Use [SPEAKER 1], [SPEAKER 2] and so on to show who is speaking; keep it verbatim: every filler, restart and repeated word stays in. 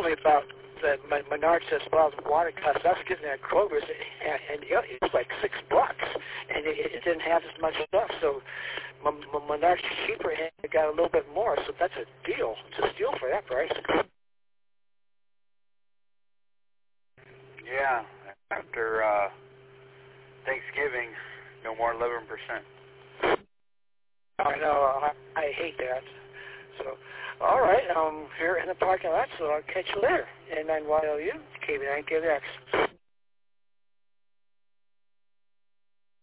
[SPEAKER 1] me about the Menards says, well, the water cost. I was getting at Kroger's, and, and you know, it was like six bucks, and it, it didn't have as much stuff. So Menards cheaper, and it got a little bit more. So that's a deal. It's a steal for that price.
[SPEAKER 2] Yeah, after uh, Thanksgiving, no more eleven percent.
[SPEAKER 1] I know. I, I hate that. So, all right, I'm here in the parking lot, so I'll catch you later. N nine Y L U, K B nine K V X.